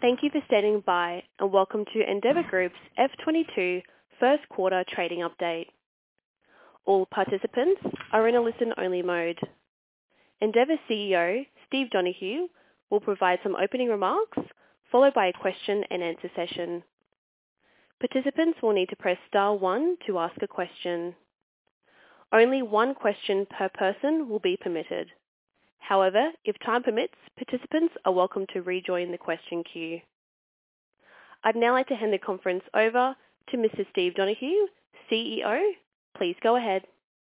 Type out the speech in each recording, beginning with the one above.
Thank you for standing by, and welcome to Endeavour Group's F22 first quarter trading update. All participants are in a listen-only mode. Endeavour CEO, Steve Donohue, will provide some opening remarks, followed by a question and answer session. Participants will need to press star 1 to ask a question. Only one question per person will be permitted. However, if time permits, participants are welcome to rejoin the question queue. I'd now like to hand the conference over to Mr. Steve Donohue, CEO. Please go ahead.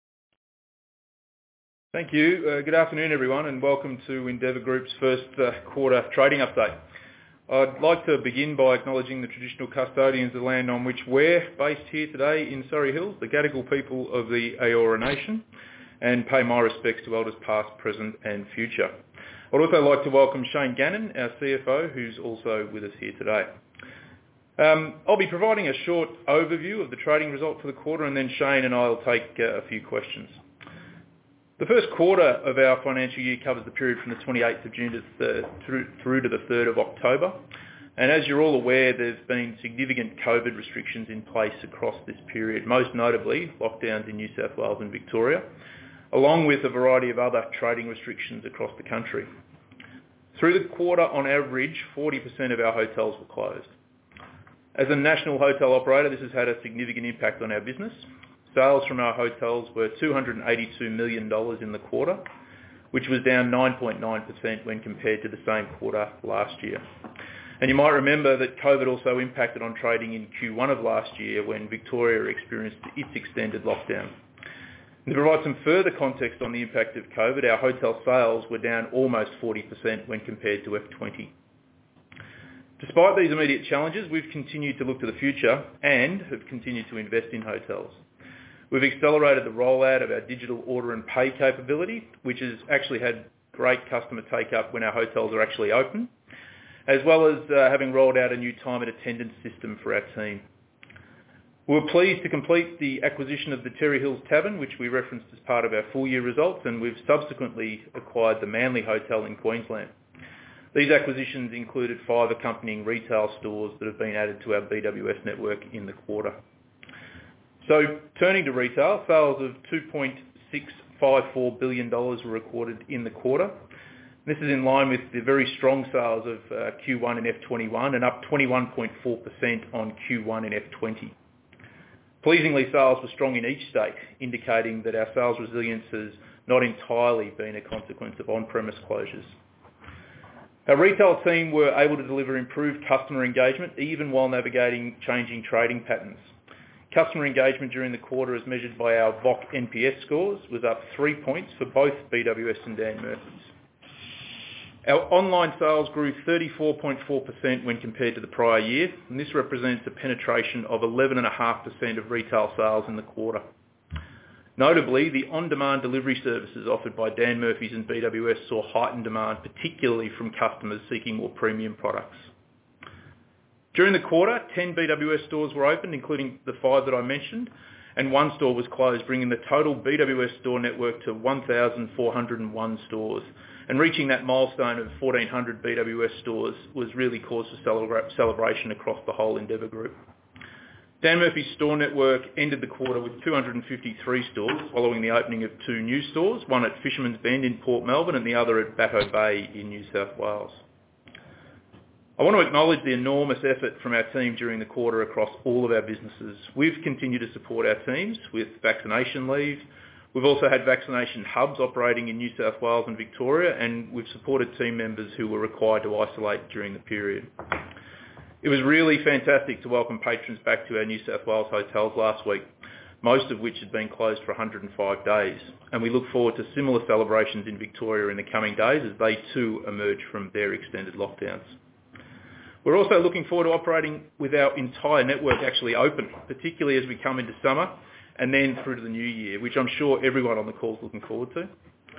Thank you. Good afternoon, everyone, and welcome to Endeavour Group's first quarter trading update. I'd like to begin by acknowledging the traditional custodians of the land on which we're based here today in Surrey Hills, the Gadigal people of the Eora Nation, and pay my respects to elders past, present and future. I'd also like to welcome Shane Gannon, our CFO, who's also with us here today. I'll be providing a short overview of the trading result for the quarter, and then Shane and I will take a few questions. The first quarter of our financial year covers the period from the 28th of June through to the 3rd of October. And as you're all aware, there's been significant COVID restrictions in place across this period, most notably lockdowns in New South Wales and Victoria, along with a variety of other trading restrictions across the country. Through the quarter, on average, 40% of our hotels were closed. As a national hotel operator, this has had a significant impact on our business. Sales from our hotels were $282 million in the quarter, which was down 9.9% when compared to the same quarter last year. And you might remember that COVID also impacted on trading in Q1 of last year when Victoria experienced its extended lockdown. To provide some further context on the impact of COVID, our hotel sales were down almost 40% when compared to F20. Despite these immediate challenges, we've continued to look to the future and have continued to invest in hotels. We've accelerated the rollout of our digital order and pay capability, which has actually had great customer take-up when our hotels are actually open, as well as having rolled out a new time and attendance system for our team. We were pleased to complete the acquisition of the Terry Hills Tavern, which we referenced as part of our full year results, and we've subsequently acquired the Manly Hotel in Queensland. These acquisitions included 5 accompanying retail stores that have been added to our BWS network in the quarter. So turning to retail, sales of $2.654 billion were recorded in the quarter. This is in line with the very strong sales of Q1 in F21 and up 21.4% on Q1 in F20. Pleasingly, sales were strong in each state, indicating that our sales resilience has not entirely been a consequence of on-premise closures. Our retail team were able to deliver improved customer engagement even while navigating changing trading patterns. Customer engagement during the quarter, as measured by our VOC NPS scores, was up 3 points for both BWS and Dan Murphy's. Our online sales grew 34.4% when compared to the prior year, and this represents a penetration of 11.5% of retail sales in the quarter. Notably, the on-demand delivery services offered by Dan Murphy's and BWS saw heightened demand, particularly from customers seeking more premium products. During the quarter, 10 BWS stores were opened, including the 5 that I mentioned, and 1 store was closed, bringing the total BWS store network to 1,401 stores. And reaching that milestone of 1,400 BWS stores was really cause for celebration across the whole Endeavour Group. Dan Murphy's store network ended the quarter with 253 stores, following the opening of 2 new stores, one at Fisherman's Bend in Port Melbourne and the other at Batto Bay in New South Wales. I want to acknowledge the enormous effort from our team during the quarter across all of our businesses. We've continued to support our teams with vaccination leave. We've also had vaccination hubs operating in New South Wales and Victoria, and we've supported team members who were required to isolate during the period. It was really fantastic to welcome patrons back to our New South Wales hotels last week, most of which had been closed for 105 days. And we look forward to similar celebrations in Victoria in the coming days as they too emerge from their extended lockdowns. We're also looking forward to operating with our entire network actually open, particularly as we come into summer and then through to the new year, which I'm sure everyone on the call is looking forward to.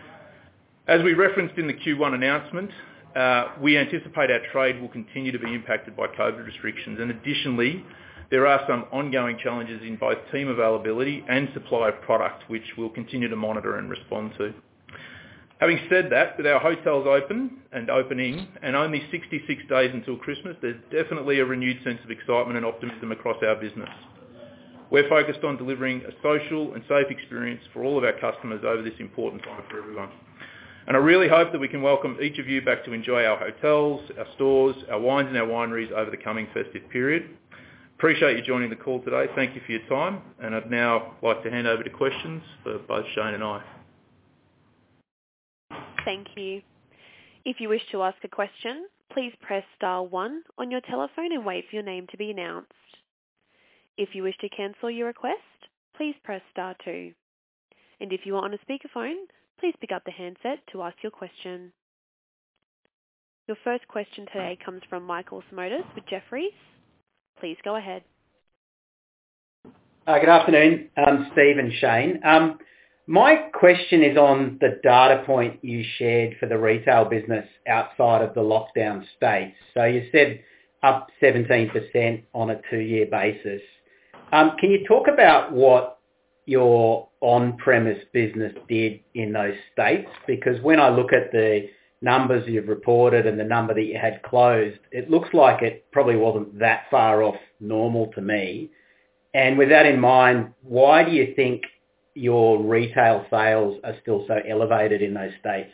As we referenced in the Q1 announcement, we anticipate our trade will continue to be impacted by COVID restrictions, and additionally, there are some ongoing challenges in both team availability and supply of product, which we'll continue to monitor and respond to. Having said that, with our hotels open and opening and only 66 days until Christmas, there's definitely a renewed sense of excitement and optimism across our business. We're focused on delivering a social and safe experience for all of our customers over this important time for everyone. And I really hope that we can welcome each of you back to enjoy our hotels, our stores, our wines and our wineries over the coming festive period. Appreciate you joining the call today. Thank you for your time. And I'd now like to hand over to questions for both Shane and I. Thank you. If you wish to ask a question, please press star 1 on your telephone and wait for your name to be announced. If you wish to cancel your request, please press star 2. And if you are on a speakerphone, please pick up the handset to ask your question. Your first question today comes from Michael Simotas with Jefferies. Please go ahead. Good afternoon, Steve and Shane. My question is on the data point you shared for the retail business outside of the lockdown states. So you said up 17% on a 2-year basis. Can you talk about what your on-premise business did in those states? Because when I look at the numbers you've reported and the number that you had closed, it looks like it probably wasn't that far off normal to me. And with that in mind, why do you think your retail sales are still so elevated in those states?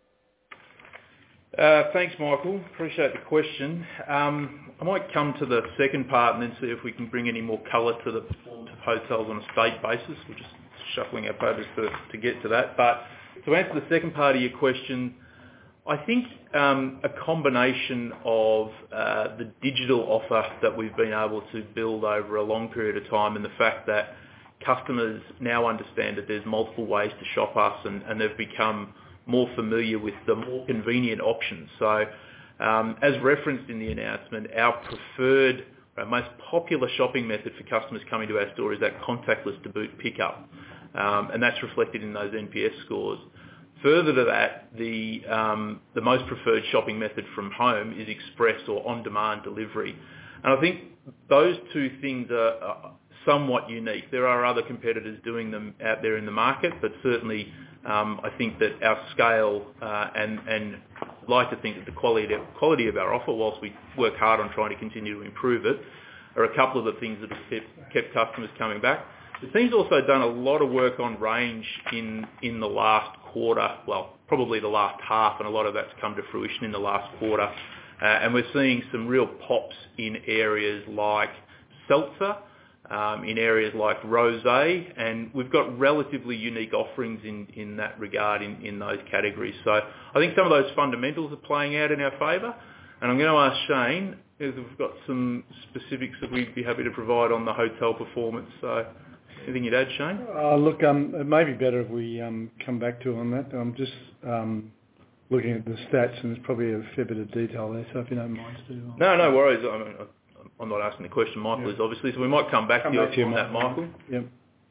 Thanks, Michael. Appreciate the question. I might come to the second part and then see if we can bring any more colour to the performance of hotels on a state basis. We're just shuffling our papers to get to that. But to answer the second part of your question, I think a combination of the digital offer that we've been able to build over a long period of time and the fact that customers now understand that there's multiple ways to shop us and they've become more familiar with the more convenient options. So as referenced in the announcement, our preferred, most popular shopping method for customers coming to our store is that contactless to boot pickup. And that's reflected in those NPS scores. Further to that, the most preferred shopping method from home is express or on-demand delivery. And I think those two things are somewhat unique. There are other competitors doing them out there in the market, but certainly I think that our scale and like to think that the quality of our offer, whilst we work hard on trying to continue to improve it, are a couple of the things that have kept customers coming back. The team's also done a lot of work on range in the last quarter, well, probably the last half, and a lot of that's come to fruition in the last quarter. And we're seeing some real pops in areas like seltzer, in areas like rosé, and we've got relatively unique offerings in that regard in those categories. So I think some of those fundamentals are playing out in our favour. And I'm going to ask Shane if we've got some specifics that we'd be happy to provide on the hotel performance. So anything you'd add, Shane? Look, it may be better if we come back to on that. I'm just looking at the stats, and there's probably a fair bit of detail there. So if you don't mind, Steve. No worries. I'm not asking the question, Michael is obviously, so we might come back to you on that, Michael. Yep.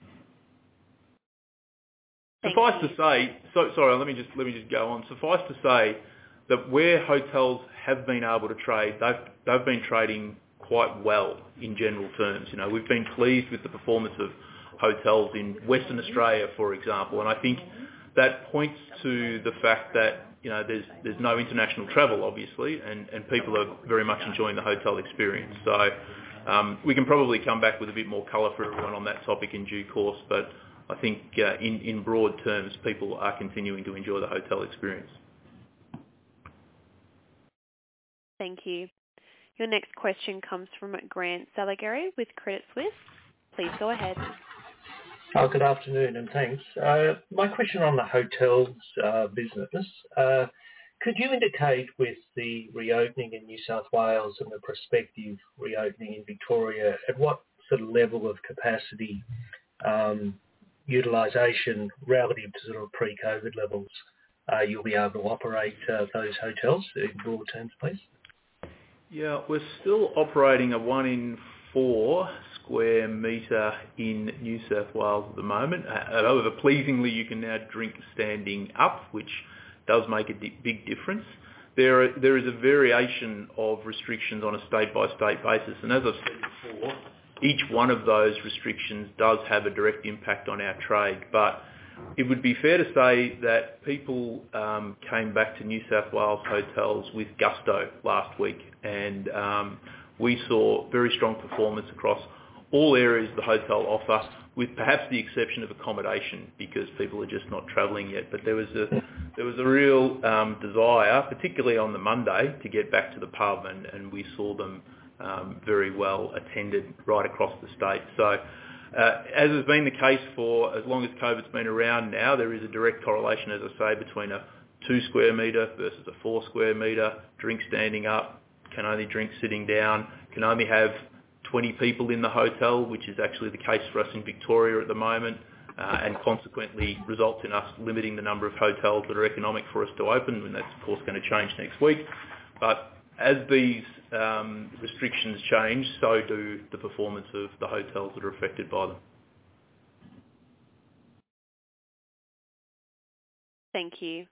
Suffice to say, sorry, let me just go on. Suffice to say that where hotels have been able to trade, they've been trading quite well in general terms. You know, we've been pleased with the performance of hotels in Western Australia, for example, and I think that points to the fact that, you know, there's no international travel, obviously, and people are very much enjoying the hotel experience. So we can probably come back with a bit more colour for everyone on that topic in due course, but I think in broad terms, people are continuing to enjoy the hotel experience. Thank you. Your next question comes from Grant Saligari with Credit Suisse. Please go ahead. Oh, good afternoon and thanks. My question on the hotels business, could you indicate with the reopening in New South Wales and the prospective reopening in Victoria, at what sort of level of capacity utilisation relative to sort of pre-COVID levels you'll be able to operate those hotels in broad terms, please? Yeah, we're still operating a 1 in 4 square metre in New South Wales at the moment. However, pleasingly, you can now drink standing up, which does make a big difference. There is a variation of restrictions on a state-by-state basis, and as I've said before, each one of those restrictions does have a direct impact on our trade. But it would be fair to say that people came back to New South Wales hotels with gusto last week, and we saw very strong performance across all areas of the hotel offer, with perhaps the exception of accommodation, because people are just not travelling yet. But there was a real desire, particularly on the Monday, to get back to the pub, and we saw them very well attended right across the state. So, as has been the case for as long as COVID's been around now, there is a direct correlation, as I say, between a 2 square metre versus a 4 square metre. Drink standing up, can only drink sitting down, can only have 20 people in the hotel, which is actually the case for us in Victoria at the moment, and consequently results in us limiting the number of hotels that are economic for us to open, and that's of course going to change next week. But as these restrictions change, so do the performance of the hotels that are affected by them. Thank you.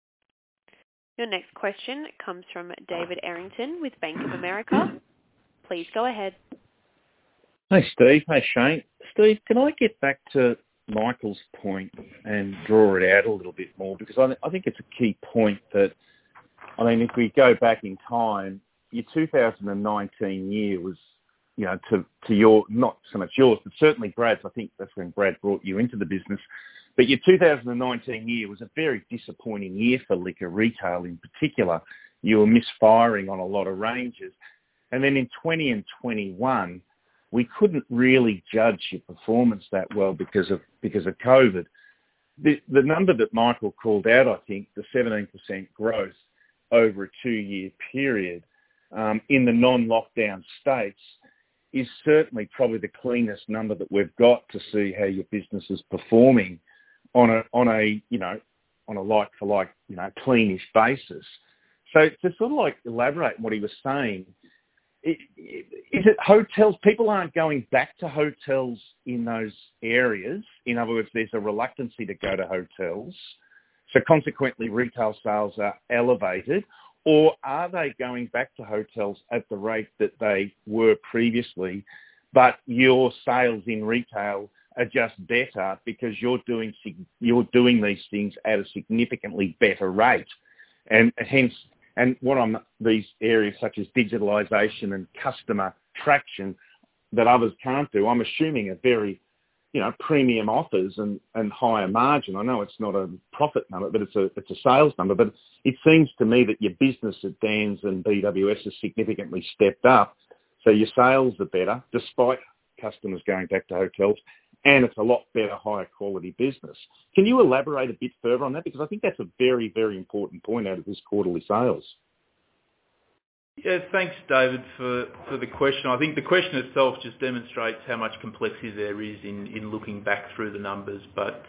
Your next question comes from David Errington with Bank of America. Please go ahead. Hey, Steve. Hey, Shane. Steve, can I get back to Michael's point and draw it out a little bit more? Because I think it's a key point that, I mean, if we go back in time, your 2019 year was, you know, to your, not so much yours, but certainly Brad's. I think that's when Brad brought you into the business. But your 2019 year was a very disappointing year for liquor retail in particular. You were misfiring on a lot of ranges. And then in 20 and 21, we couldn't really judge your performance that well because of COVID. The number that Michael called out, I think, the 17% growth over a 2-year period in the non-lockdown states is certainly probably the cleanest number that we've got to see how your business is performing on a like for like, you know, cleanish basis. So to sort of like elaborate on what he was saying, is it hotels? People aren't going back to hotels in those areas. In other words, there's a reluctancy to go to hotels. So consequently, retail sales are elevated. Or are they going back to hotels at the rate that they were previously, but your sales in retail are just better because you're doing these things at a significantly better rate, and hence, and these areas such as digitalisation and customer traction that others can't do, I'm assuming are very, you know, premium offers and higher margin. I know it's not a profit number, but it's a sales number. But it seems to me that your business at Dan's and BWS has significantly stepped up. So your sales are better despite customers going back to hotels, and it's a lot better, higher quality business. Can you elaborate a bit further on that? Because I think that's a very, very important point out of this quarterly sales. Yeah, thanks, David, for the question. I think the question itself just demonstrates how much complexity there is in looking back through the numbers. But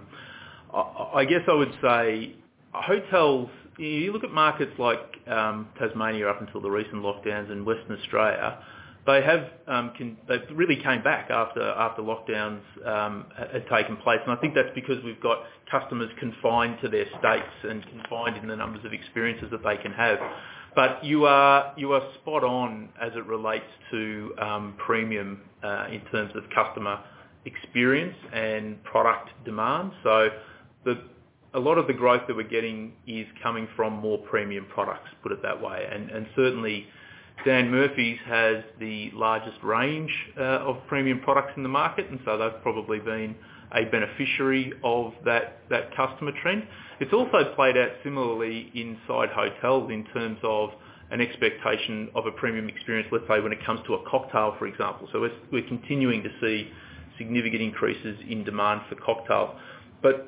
I guess I would say hotels, you look at markets like Tasmania up until the recent lockdowns and Western Australia, they've really came back after lockdowns had taken place. And I think that's because we've got customers confined to their states and confined in the numbers of experiences that they can have. But you are spot on as it relates to premium in terms of customer experience and product demand. So a lot of the growth that we're getting is coming from more premium products, put it that way. And certainly Dan Murphy's has the largest range of premium products in the market, and so they've probably been a beneficiary of that customer trend. It's also played out similarly inside hotels in terms of an expectation of a premium experience, let's say when it comes to a cocktail, for example. So we're continuing to see significant increases in demand for cocktails. But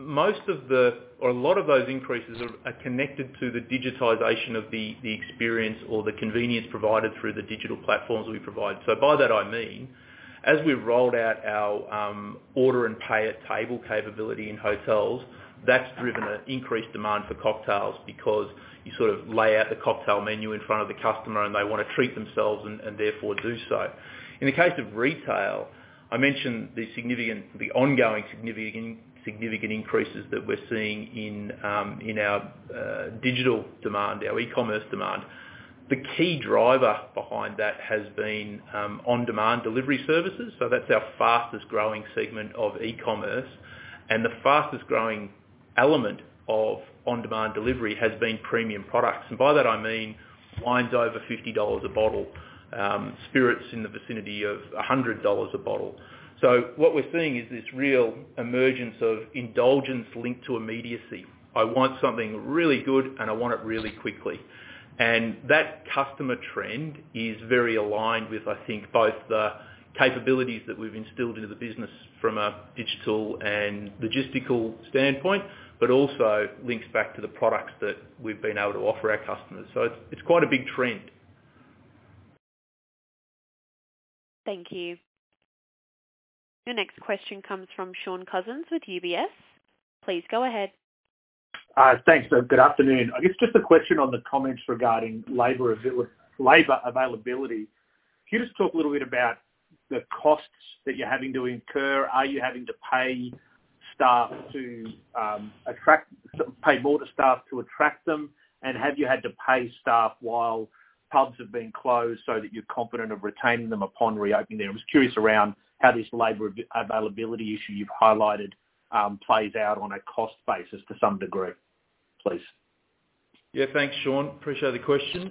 a lot of those increases are connected to the digitisation of the experience or the convenience provided through the digital platforms we provide. So by that I mean, as we've rolled out our order and pay at table capability in hotels, that's driven an increased demand for cocktails because you sort of lay out the cocktail menu in front of the customer and they want to treat themselves and therefore do so. In the case of retail, I mentioned the ongoing significant increases that we're seeing in our digital demand, our e-commerce demand. The key driver behind that has been on-demand delivery services. So that's our fastest growing segment of e-commerce. And the fastest growing element of on-demand delivery has been premium products. And by that I mean wines over $50 a bottle, spirits in the vicinity of $100 a bottle. So what we're seeing is this real emergence of indulgence linked to immediacy. I want something really good and I want it really quickly. And that customer trend is very aligned with, I think, both the capabilities that we've instilled into the business from a digital and logistical standpoint, but also links back to the products that we've been able to offer our customers. So it's quite a big trend. Thank you. Your next question comes from Shaun Cousins with UBS. Please go ahead. Thanks. Good afternoon. I guess just a question on the comments regarding labour availability. Can you just talk a little bit about the costs that you're having to incur? Are you having to pay staff to pay more to staff to attract them? And have you had to pay staff while pubs have been closed so that you're confident of retaining them upon reopening there? I was curious around how this labour availability issue you've highlighted plays out on a cost basis to some degree, please. Yeah, thanks, Shaun. Appreciate the question.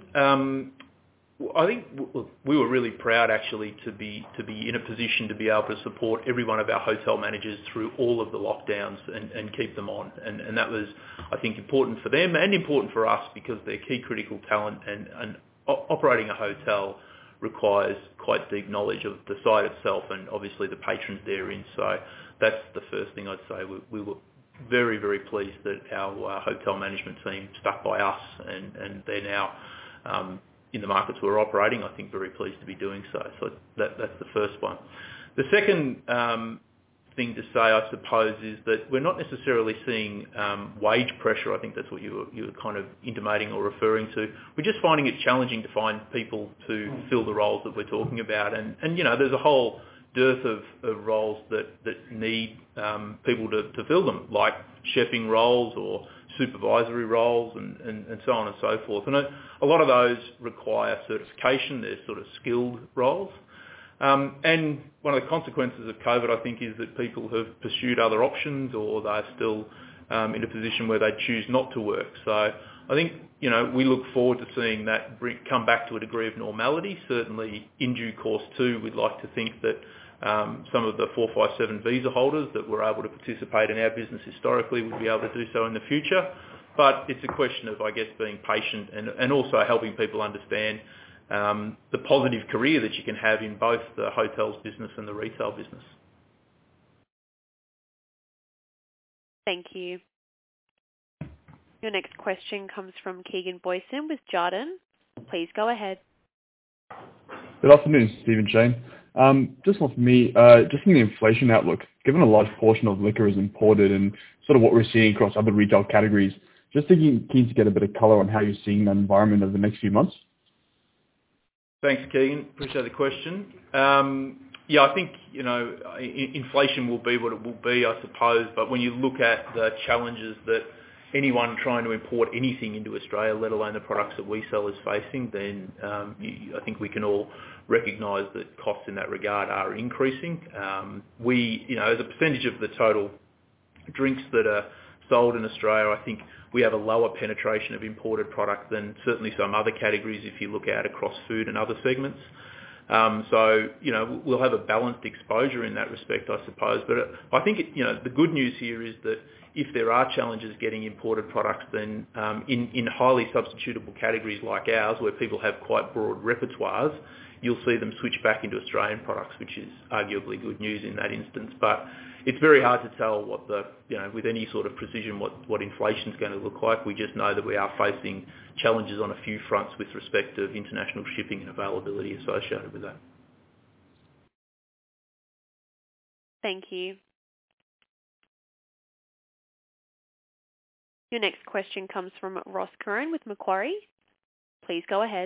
I think we were really proud actually to be in a position to be able to support every one of our hotel managers through all of the lockdowns and keep them on. And that was, I think, important for them and important for us because they're key critical talent and operating a hotel requires quite deep knowledge of the site itself and obviously the patrons therein. So that's the first thing I'd say. We were very, very pleased that our hotel management team stuck by us and they're now in the markets we're operating, I think very pleased to be doing so. So that's the first one. The second thing to say, I suppose, is that we're not necessarily seeing wage pressure. I think that's what you were kind of intimating or referring to. We're just finding it challenging to find people to fill the roles that we're talking about. And you know, there's a whole dearth of roles that need people to fill them, like chefing roles or supervisory roles and so on and so forth. And a lot of those require certification. They're sort of skilled roles. And one of the consequences of COVID, I think, is that people have pursued other options or they're still in a position where they choose not to work. So I think, you know, we look forward to seeing that come back to a degree of normality. Certainly in due course too, we'd like to think that some of the 457 visa holders that were able to participate in our business historically would be able to do so in the future. But it's a question of, I guess, being patient and also helping people understand the positive career that you can have in both the hotels business and the retail business. Thank you. Your next question comes from Keegan Boyson with Jarden. Please go ahead. Good afternoon, Steve and Shane. Just one for me, just in the inflation outlook, given a large portion of liquor is imported and sort of what we're seeing across other retail categories, just keen to get a bit of colour on how you're seeing that environment over the next few months. Thanks, Keegan. Appreciate the question. Yeah, I think, you know, inflation will be what it will be, I suppose. But when you look at the challenges that anyone trying to import anything into Australia, let alone the products that we sell, is facing, then I think we can all recognise that costs in that regard are increasing. We, you know, as a percentage of the total drinks that are sold in Australia, I think we have a lower penetration of imported product than certainly some other categories if you look out across food and other segments. So, you know, we'll have a balanced exposure in that respect, I suppose. But I think, you know, the good news here is that if there are challenges getting imported products, then in highly substitutable categories like ours, where people have quite broad repertoires, you'll see them switch back into Australian products, which is arguably good news in that instance. But it's very hard to tell what the, you know, with any sort of precision what inflation's going to look like. We just know that we are facing challenges on a few fronts with respect to international shipping and availability associated with that. Thank you. Your next question comes from Ross Curran with Macquarie. Please go ahead.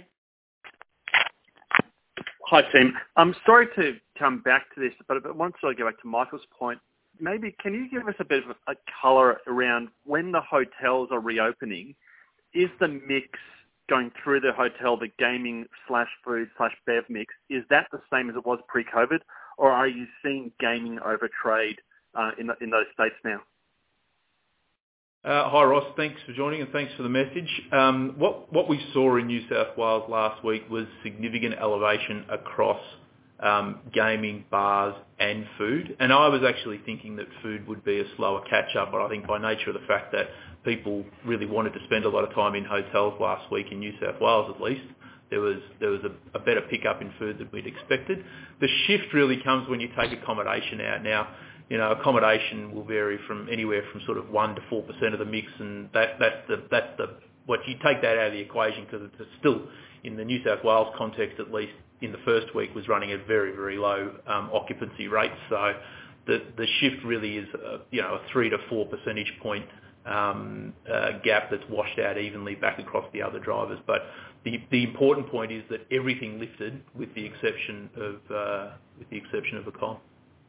Hi, team. I'm sorry to come back to this, but once I go back to Michael's point, maybe can you give us a bit of a colour around when the hotels are reopening, is the mix going through the hotel, the gaming /food/bev mix, is that the same as it was pre-COVID, or are you seeing gaming over trade in those states now? Hi Ross, thanks for joining and thanks for the message. What we saw in New South Wales last week was significant elevation across gaming, bars and food. And I was actually thinking that food would be a slower catch-up, but I think by nature of the fact that people really wanted to spend a lot of time in hotels last week in New South Wales at least, there was a better pickup in food than we'd expected. The shift really comes when you take accommodation out. Now, you know, accommodation will vary from anywhere from sort of 1 to 4% of the mix, and that's what you take that out of the equation because it's still, in the New South Wales context at least, in the first week was running at very, very low occupancy rates. So the shift really is a 3 to 4 percentage point gap that's washed out evenly back across the other drivers. But the important point is that everything lifted with the exception of Accom.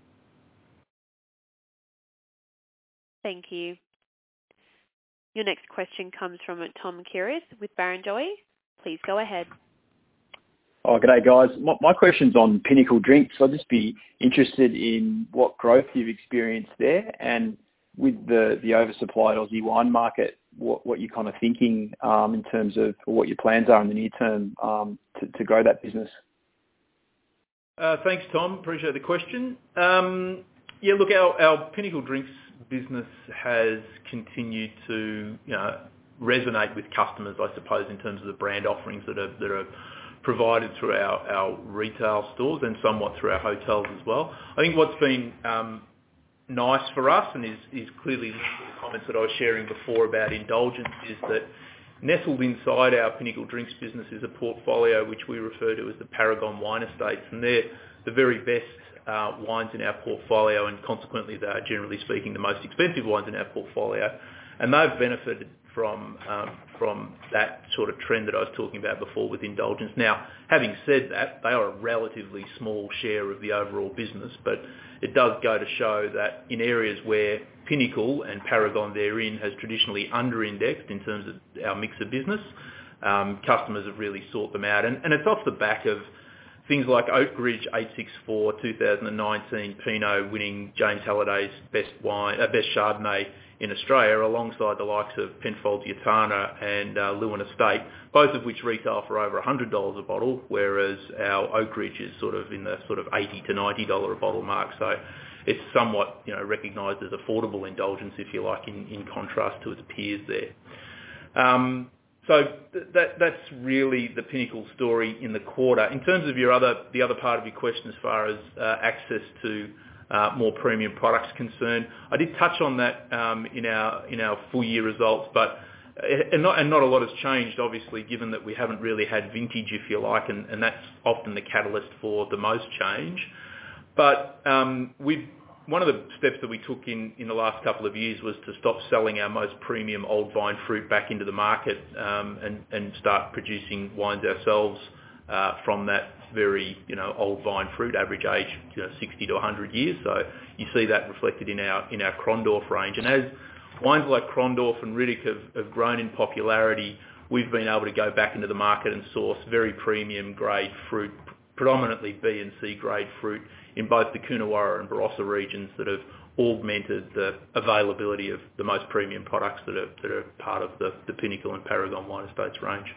Thank you. Your next question comes from Tom Kiris with Barrenjoey. Please go ahead. Oh, g'day guys. My question's on Pinnacle Drinks. I'd just be interested in what growth you've experienced there, and with the oversupplied Aussie wine market, what you're kind of thinking in terms of what your plans are in the near term to grow that business. Thanks, Tom. Appreciate the question. Look, our Pinnacle Drinks business has continued to resonate with customers, I suppose, in terms of the brand offerings that are provided through our retail stores and somewhat through our hotels as well. I think what's been nice for us and is clearly the comments that I was sharing before about indulgence is that nestled inside our Pinnacle Drinks business is a portfolio which we refer to as the Paragon Wine Estates, and they're the very best wines in our portfolio, and consequently they are, generally speaking, the most expensive wines in our portfolio, and they've benefited from that sort of trend that I was talking about before with indulgence. Now, having said that, they are a relatively small share of the overall business, but it does go to show that in areas where Pinnacle and Paragon therein has traditionally under-indexed in terms of our mix of business, customers have really sought them out. And it's off the back of things like Oak Ridge 864 2019 Pinot winning James Halliday's best Chardonnay in Australia, alongside the likes of Penfolds Yattarna and Leeuwin Estate, both of which retail for over $100 a bottle, whereas our Oak Ridge is sort of in the sort of $80 to $90 a bottle mark. So it's somewhat recognised as affordable indulgence, if you like, in contrast to its peers there. So that's really the Pinnacle story in the quarter. In terms of the other part of your question as far as access to more premium products concerned, I did touch on that in our full year results, but not a lot has changed, obviously, given that we haven't really had vintage, if you like, and that's often the catalyst for the most change. But one of the steps that we took in the last couple of years was to stop selling our most premium old vine fruit back into the market and start producing wines ourselves from that very old vine fruit, average age 60 to 100 years. So you see that reflected in our Krondorf range. And as wines like Krondorf and Riddoch have grown in popularity, we've been able to go back into the market and source very premium grade fruit, predominantly B and C grade fruit, in both the Coonawarra and Barossa regions that have augmented the availability of the most premium products that are part of the Pinnacle and Paragon Wine Estates range.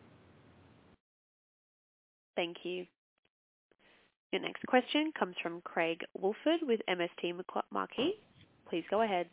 Thank you. Your next question comes from Craig Woolford with MST Marquee. Please go ahead.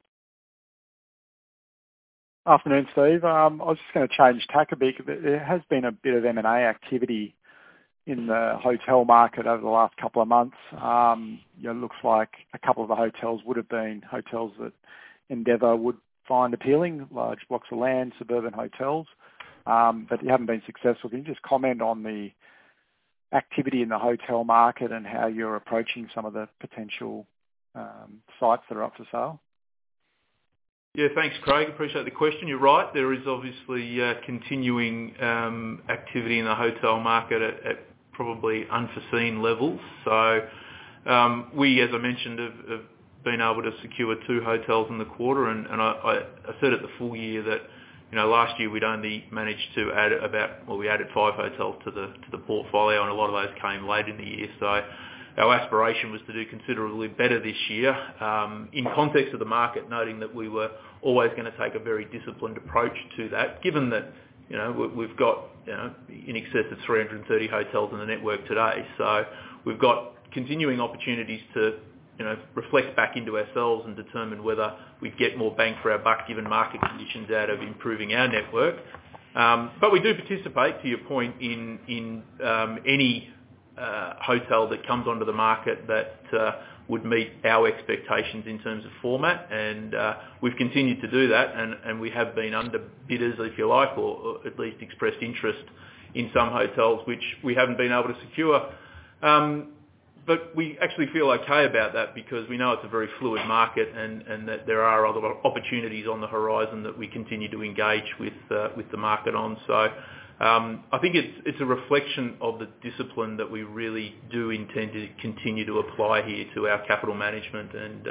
Afternoon, Steve. I was just going to change tack a bit. There has been a bit of M&A activity in the hotel market over the last couple of months. It looks like a couple of the hotels would have been hotels that Endeavour would find appealing, large blocks of land, suburban hotels, but you haven't been successful. Can you just comment on the activity in the hotel market and how you're approaching some of the potential sites that are up for sale? Yeah, thanks, Craig. Appreciate the question. You're right. There is obviously continuing activity in the hotel market at probably unforeseen levels. So we, as I mentioned, have been able to secure 2 hotels in the quarter, and I said at the full year that last year we'd only managed to add we added 5 hotels to the portfolio, and a lot of those came late in the year. So our aspiration was to do considerably better this year. In context of the market, noting that we were always going to take a very disciplined approach to that, given that we've got in excess of 330 hotels in the network today. So we've got continuing opportunities to reflect back into ourselves and determine whether we get more bang for our buck given market conditions out of improving our network. But we do participate, to your point, in any hotel that comes onto the market that would meet our expectations in terms of format, and we've continued to do that, and we have been under bidders, if you like, or at least expressed interest in some hotels which we haven't been able to secure. But we actually feel okay about that because we know it's a very fluid market and that there are other opportunities on the horizon that we continue to engage with the market on. So I think it's a reflection of the discipline that we really do intend to continue to apply here to our capital management. And,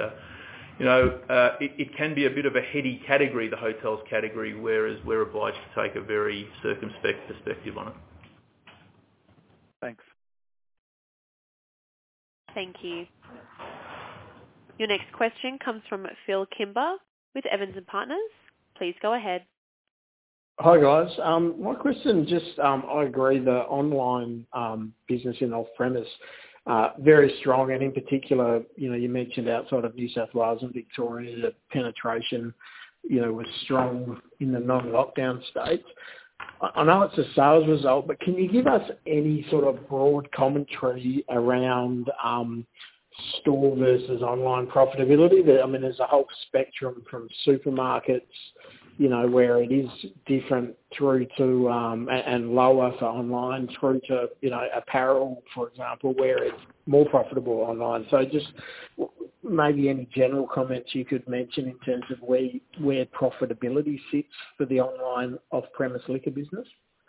it can be a bit of a heady category, the hotels category, whereas we're obliged to take a very circumspect perspective on it. Thanks. Thank you. Your next question comes from Phil Kimber with Evans & Partners. Please go ahead. Hi guys. My question I agree the online business in off-premise, very strong, and in particular, you mentioned outside of New South Wales and Victoria, the penetration, was strong in the non-lockdown states. I know it's a sales result, but can you give us any sort of broad commentary around store versus online profitability? There's a whole spectrum from supermarkets, where it is different through to, and lower for online, through to, apparel, for example, where it's more profitable online. So just maybe any general comments you could mention in terms of where profitability sits for the online off-premise liquor business?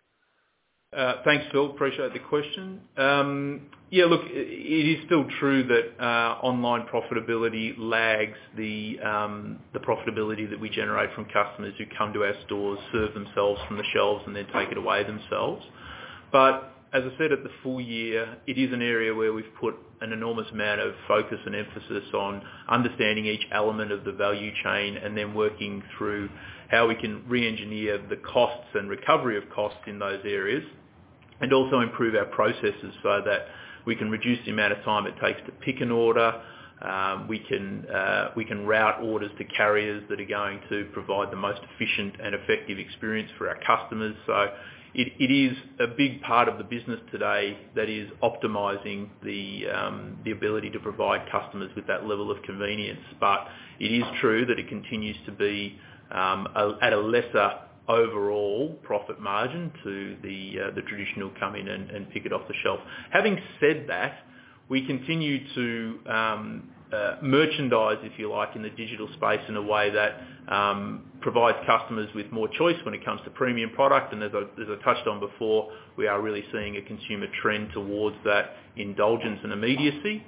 Thanks, Phil. Appreciate the question. Look, it is still true that online profitability lags the profitability that we generate from customers who come to our stores, serve themselves from the shelves, and then take it away themselves. But as I said at the full year, it is an area where we've put an enormous amount of focus and emphasis on understanding each element of the value chain and then working through how we can re-engineer the costs and recovery of costs in those areas, and also improve our processes so that we can reduce the amount of time it takes to pick an order. We can route orders to carriers that are going to provide the most efficient and effective experience for our customers. So it is a big part of the business today that is optimising the ability to provide customers with that level of convenience. But it is true that it continues to be at a lesser overall profit margin to the traditional come in and pick it off the shelf. Having said that, we continue to merchandise, if you like, in the digital space in a way that provides customers with more choice when it comes to premium product. And as I touched on before, we are really seeing a consumer trend towards that indulgence and immediacy.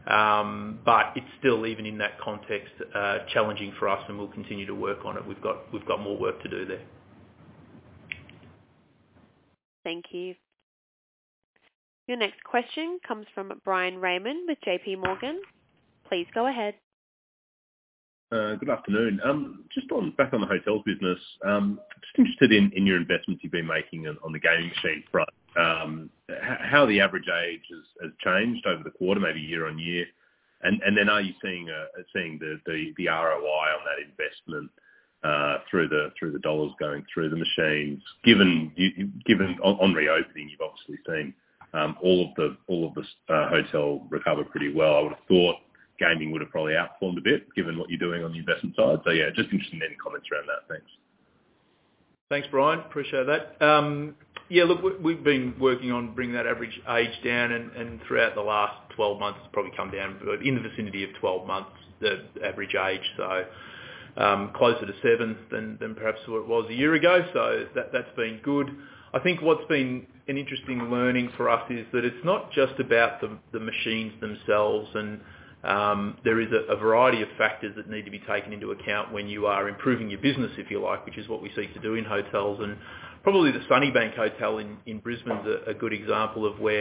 But it's still, even in that context, challenging for us, and we'll continue to work on it. We've got more work to do there. Thank you. Your next question comes from Brian Raymond with JP Morgan. Please go ahead. Good afternoon. Back on the hotels business, just interested in your investments you've been making on the gaming machine front. How the average age has changed over the quarter, maybe year on year, and then are you seeing the ROI on that investment through the dollars going through the machines? Given on reopening, you've obviously seen all of the hotel recover pretty well. I would have thought gaming would have probably outperformed a bit, given what you're doing on the investment side. So yeah, just interested in any comments around that. Thanks. Thanks, Brian. Appreciate that. Look, we've been working on bringing that average age down, and throughout the last 12 months, it's probably come down in the vicinity of 12 months, the average age. So closer to 7 than perhaps what it was a year ago. So that's been good. I think what's been an interesting learning for us is that it's not just about the machines themselves, and there is a variety of factors that need to be taken into account when you are improving your business, if you like, which is what we seek to do in hotels. And probably the Sunnybank Hotel in Brisbane is a good example of where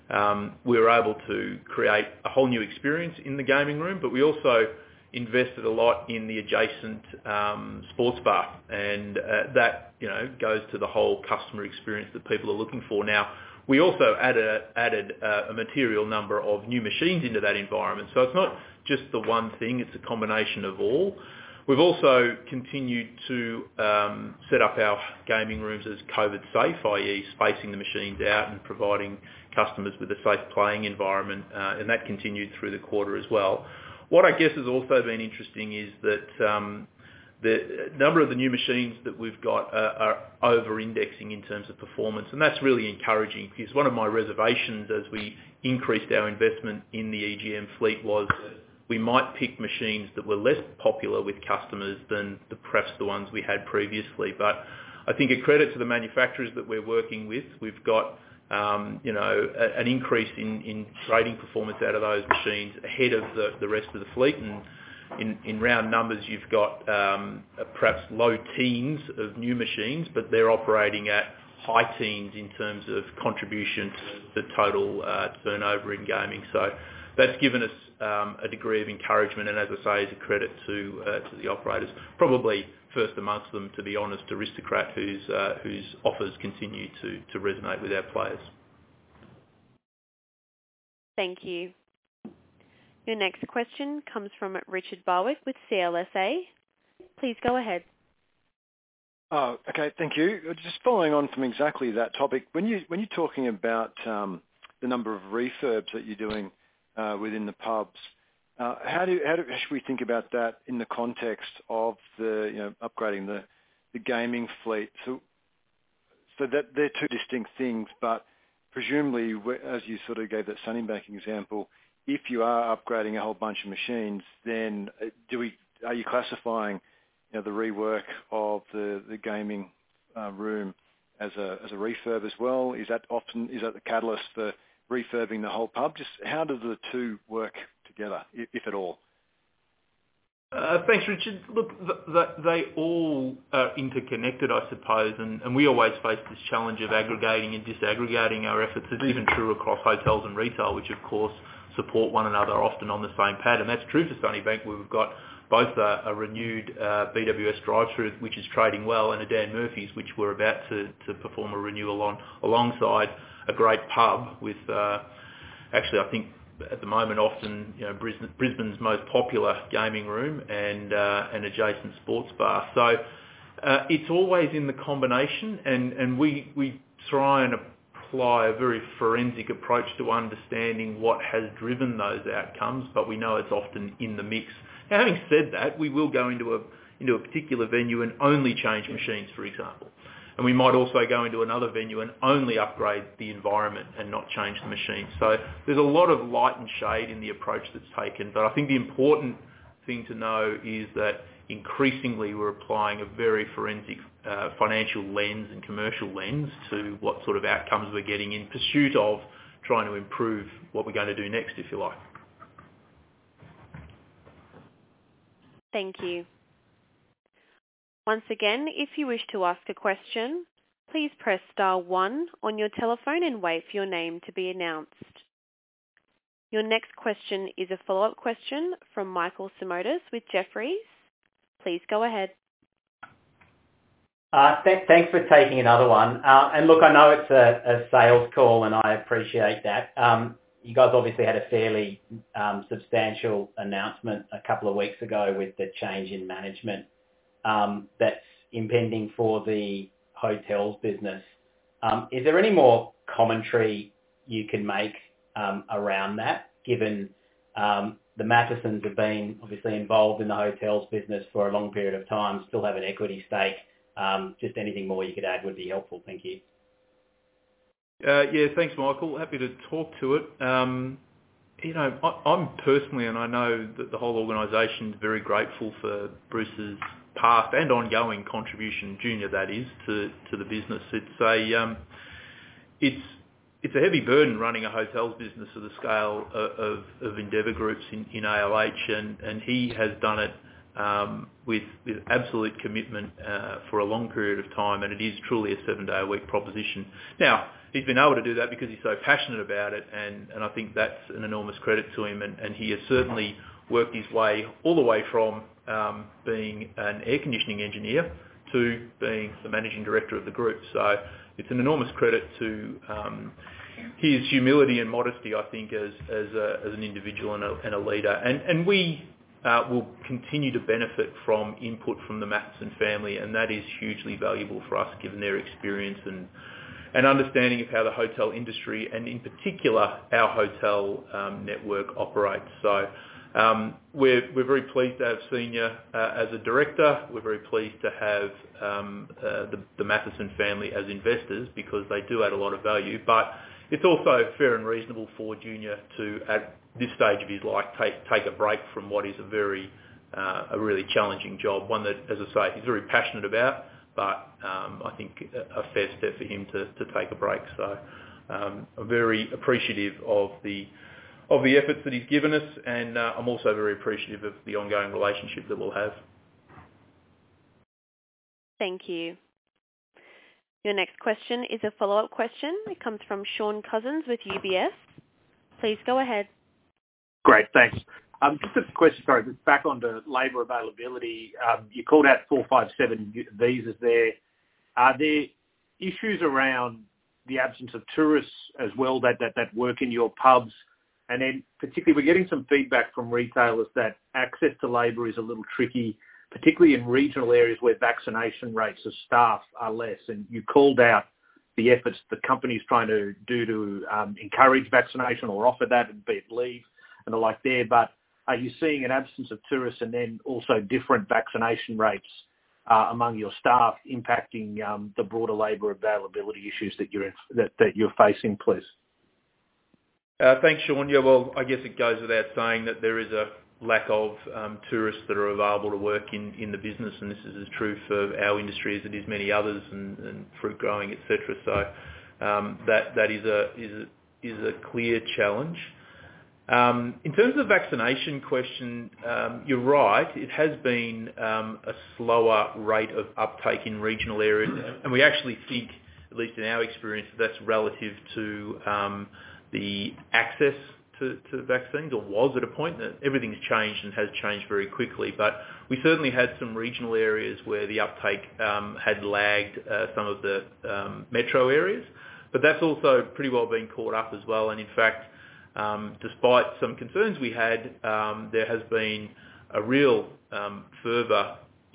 we were able to create a whole new experience in the gaming room, but we also invested a lot in the adjacent sports bar, and that goes to the whole customer experience that people are looking for. Now, we also added a material number of new machines into that environment, so it's not just the one thing; it's a combination of all. We've also continued to set up our gaming rooms as COVID safe, i.e. spacing the machines out and providing customers with a safe playing environment, and that continued through the quarter as well. What I guess has also been interesting is that the number of the new machines that we've got are over-indexing in terms of performance, and that's really encouraging, because one of my reservations as we increased our investment in the EGM fleet was that we might pick machines that were less popular with customers than perhaps the ones we had previously. But I think a credit to the manufacturers that we're working with, we've got an increase in trading performance out of those machines ahead of the rest of the fleet. And in round numbers, you've got perhaps low teens of new machines, but they're operating at high teens in terms of contribution to the total turnover in gaming. So that's given us a degree of encouragement, and as I say, is a credit to the operators. Probably first amongst them, to be honest, Aristocrat, whose offers continue to resonate with our players. Thank you. Your next question comes from Richard Barwick with CLSA. Please go ahead. Oh, okay, thank you. Just following on from exactly that topic, when you're talking about the number of refurbs that you're doing within the pubs, how should we think about that in the context of the upgrading the gaming fleet? So that they're two distinct things, but presumably, as you sort of gave that Sunnybank example, if you are upgrading a whole bunch of machines, then are you classifying the rework of the gaming room as a refurb as well? Is that the catalyst for refurbing the whole pub? Just how do the two work together, if at all? Thanks, Richard. Look, they all are interconnected, I suppose, and we always face this challenge of aggregating and disaggregating our efforts. It's even true across hotels and retail, which of course support one another often on the same pad, and that's true for Sunnybank, where we've got both a renewed BWS drive-through, which is trading well, and a Dan Murphy's, which we're about to perform a renewal on, alongside a great pub with, actually I think at the moment often Brisbane's most popular gaming room and an adjacent sports bar. So it's always in the combination, and we try and apply a very forensic approach to understanding what has driven those outcomes, but we know it's often in the mix. Now, having said that, we will go into a particular venue and only change machines, for example. And we might also go into another venue and only upgrade the environment and not change the machine. So there's a lot of light and shade in the approach that's taken. But I think the important thing to know is that increasingly we're applying a very forensic financial lens and commercial lens to what sort of outcomes we're getting in pursuit of trying to improve what we're going to do next, if you like. Thank you. Once again, if you wish to ask a question, please press star 1 on your telephone and wait for your name to be announced. Your next question is a follow-up question from Michael Simotas with Jefferies. Please go ahead. Thanks for taking another one. And look, I know it's a sales call, and I appreciate that. You guys obviously had a fairly substantial announcement a couple of weeks ago with the change in management that's impending for the hotels business. Is there any more commentary you can make around that, given the Mathesons have been obviously involved in the hotels business for a long period of time, still have an equity stake? Just anything more you could add would be helpful. Thank you. Yeah, thanks, Michael. Happy to talk to it. I'm personally, and I know that the whole organisation is very grateful for Bruce's past and ongoing contribution, junior that is, to the business. It's a heavy burden running a hotels business of the scale of Endeavour Groups in ALH, and he has done it with absolute commitment for a long period of time, and it is truly a 7-day-a-week proposition. Now, he's been able to do that because he's so passionate about it, and I think that's an enormous credit to him, and he has certainly worked his way all the way from being an air conditioning engineer to being the managing director of the group. So it's an enormous credit to his humility and modesty, I think, as an individual and a leader. And we will continue to benefit from input from the Matheson family, and that is hugely valuable for us, given their experience and understanding of how the hotel industry, and in particular our hotel network, operates. So we're very pleased to have Senior as a director. We're very pleased to have the Matheson family as investors, because they do add a lot of value. But it's also fair and reasonable for Junior to, at this stage of his life, take a break from what is a really challenging job, one that, as I say, he's very passionate about, but I think a fair step for him to take a break. So I'm very appreciative of the efforts that he's given us, and I'm also very appreciative of the ongoing relationship that we'll have. Thank you. Your next question is a follow-up question. It comes from Shaun Cousins with UBS. Please go ahead. Great, thanks. Just a question, sorry, back onto labour availability. You called out 457 visas there. Are there issues around the absence of tourists as well that work in your pubs? And then particularly, we're getting some feedback from retailers that access to labour is a little tricky, particularly in regional areas where vaccination rates of staff are less. And you called out the efforts the company's trying to do to encourage vaccination or offer that, and be it leave and the like there. But are you seeing an absence of tourists and then also different vaccination rates among your staff impacting the broader labour availability issues that you're facing, please? Thanks, Shaun. Yeah, well, I guess it goes without saying that there is a lack of tourists that are available to work in the business, and this is as true for our industry as it is many others, and fruit growing, etc. So that is a clear challenge. In terms of the vaccination question, you're right. It has been a slower rate of uptake in regional areas, and we actually think, at least in our experience, that's relative to the access to vaccines, or was at a point. That everything's changed and has changed very quickly, but we certainly had some regional areas where the uptake had lagged some of the metro areas, but that's also pretty well been caught up as well. And in fact, despite some concerns we had, there has been a real fervour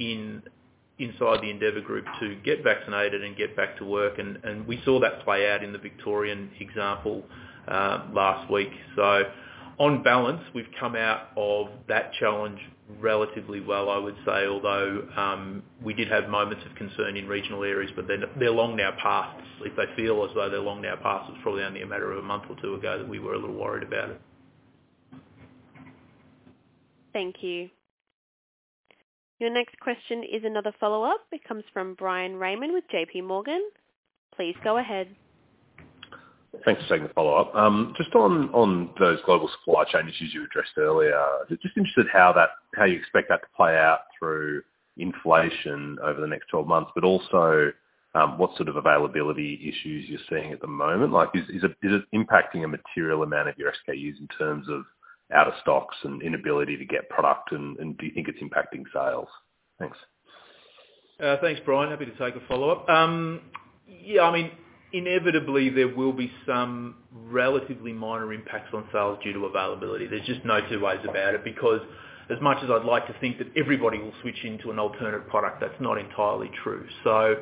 inside the Endeavour Group to get vaccinated and get back to work, and we saw that play out in the Victorian example last week. So on balance, we've come out of that challenge relatively well, I would say, although we did have moments of concern in regional areas, but they're long now past. If they feel as though they're long now past, it's probably only a matter of a month or two ago that we were a little worried about it. Thank you. Your next question is another follow-up. It comes from Brian Raymond with JP Morgan. Please go ahead. Thanks for taking the follow-up. Just on those global supply chain issues you addressed earlier, just interested how you expect that to play out through inflation over the next 12 months, but also what sort of availability issues you're seeing at the moment. Like, is it impacting a material amount of your SKUs in terms of out of stocks and inability to get product, and do you think it's impacting sales? Thanks. Thanks, Brian. Happy to take a follow-up. Yeah, I mean, inevitably there will be some relatively minor impacts on sales due to availability. There's just no two ways about it, because as much as I'd like to think that everybody will switch into an alternate product, that's not entirely true. So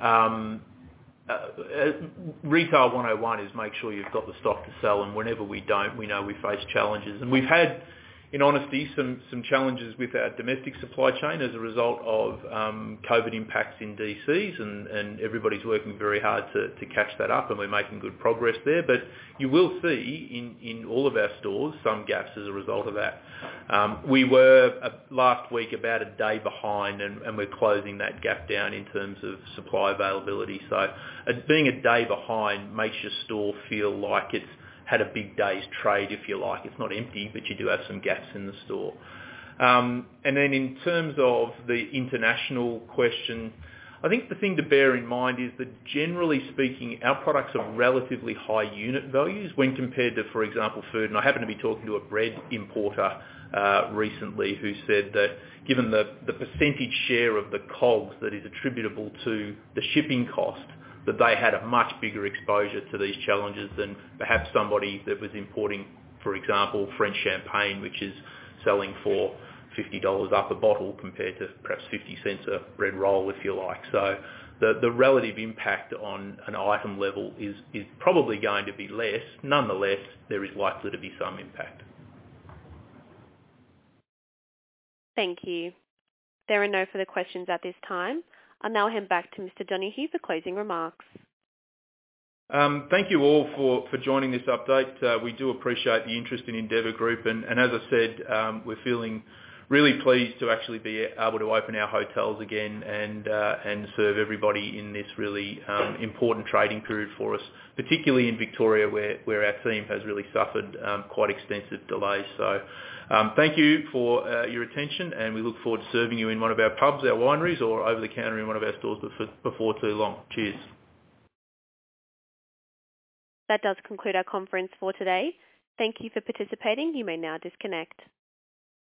Retail 101 is make sure you've got the stock to sell, and whenever we don't, we know we face challenges. And we've had, in honesty, some challenges with our domestic supply chain as a result of COVID impacts in DCs, and everybody's working very hard to catch that up, and we're making good progress there. But you will see in all of our stores some gaps as a result of that. We were last week about a day behind, and we're closing that gap down in terms of supply availability. So being a day behind makes your store feel like it's had a big day's trade, if you like. It's not empty, but you do have some gaps in the store. And then in terms of the international question, I think the thing to bear in mind is that generally speaking, our products are relatively high unit values when compared to, for example, food. And I happen to be talking to a bread importer recently who said that given the percentage share of the COGS that is attributable to the shipping cost, that they had a much bigger exposure to these challenges than perhaps somebody that was importing, for example, French champagne, which is selling for $50 up a bottle compared to perhaps 50 cents a bread roll, if you like. So the relative impact on an item level is probably going to be less. Nonetheless, there is likely to be some impact. Thank you. There are no further questions at this time. I'll now hand back to Mr. Donohue for closing remarks. Thank you all for joining this update. We do appreciate the interest in Endeavour Group, and as I said, we're feeling really pleased to actually be able to open our hotels again and serve everybody in this really important trading period for us, particularly in Victoria where our team has really suffered quite extensive delays. So thank you for your attention, and we look forward to serving you in one of our pubs, our wineries, or over the counter in one of our stores before too long. Cheers. That does conclude our conference for today. Thank you for participating. You may now disconnect.